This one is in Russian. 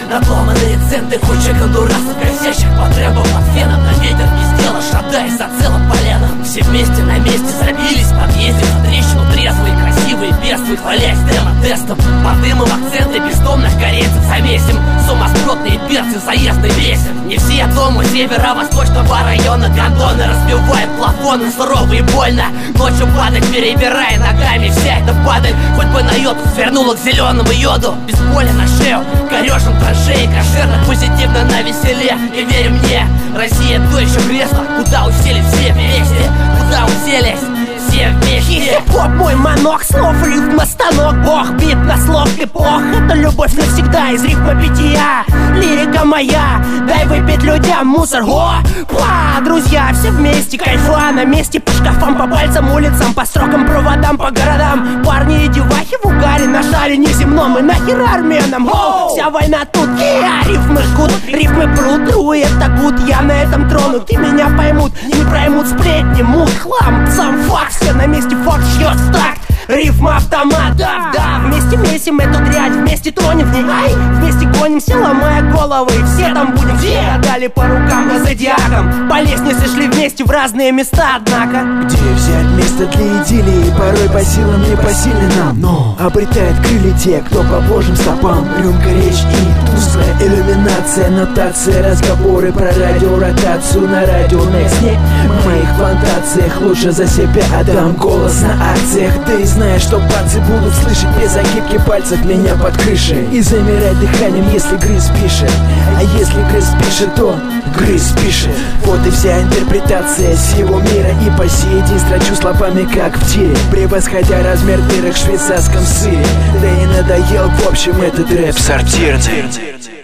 Надломанные центы, куча гондурасов, висящих по требу под феном. На ветер не сделал, шатаясь за целым поленом. Все вместе на месте забились в подъезде на трещину, трезвые, красивые, бедствуют, хвалясь демо-тестом. Под дымом акценты бездомных корейцев замесим. Сумасбродные перцы, заездный весен. Не все дома северо-восточного района гондоны разбивают плафоны, сурово и больно. Ночью падать, перебирая ногами, вся эта падаль хоть бы на йоду свернула к зеленому йоду. Без боли на шею, корежим траншеи, кошерно, позитивно на веселе. И верь мне, Россия то еще кресло, куда уселись все вместе, куда уселись все вместе. Хип-хоп мой манок, слов рифма станок. Бог бит на слог эпох, это любовь навсегда из рифма бития. Лирика моя, дай выпить людям мусор. Па, друзья, все вместе, кайфа на месте. По шкафам, по пальцам, улицам, по строкам, проводам, по городам. Парни и девахи в угаре на шаре неземном. И нахер армянам, вся война тут. Рифмы жгут, рифмы прут, тру, это гуд. Я на этом тронут, и меня поймут. Не проймут сплетни, мут, хлам, сам факт. Все на месте, факт шьет в такт. Рифма автомат, да, вместе месим эту дрянь, вместе тронем в ней, ай, вместе гонимся, ломая головы. Все там будем, все дали по рукам по зодиакам. По лестнице шли вместе в разные места, однако где взять место для идиллии? Порой по силам не посильны нам, но обретает крылья те, кто по божьим стопам. Рюмка, речь и тусклая иллюминация, нотация, разговоры про радиоротацию на радио Next. В моих фантазиях лучше за себя отдам голос на акциях. Ты знаешь, что пальцы будут слышать без огибки пальцев меня под крышей и замирать дыханием, если Грыз пишет. А если Грыз пишет, то Грыз пишет. Вот и вся интерпретация всего мира, и по сей день строчу словами как в тире, превосходя размер дырок в швейцарском сыре. Да и надоел в общем этот рэп сортирный.